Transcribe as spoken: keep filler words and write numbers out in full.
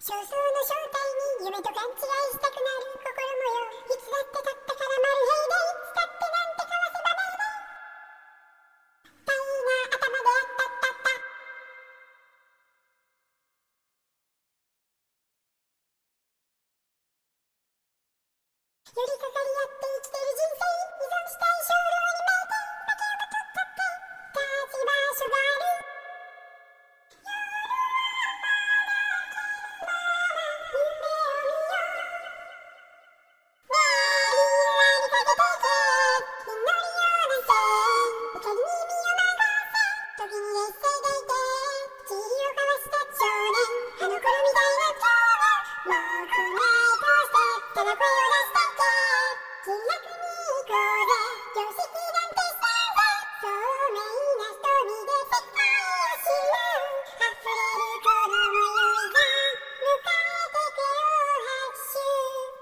少数の正体に夢と勘違いしたくなる心模様。いつだってたったからマルヘイで、いつだってなんてかわせばねえで。タイな頭であったったった。寄りかかり合って生きてる人生、依存したい衝動にめいて、負けようがちょっとって立ち場所がある。時に劣勢でいて、塵を交わした少年、あの頃みたいな今日はもう来ないとして、ただ声を出したって気楽に行こうぜ。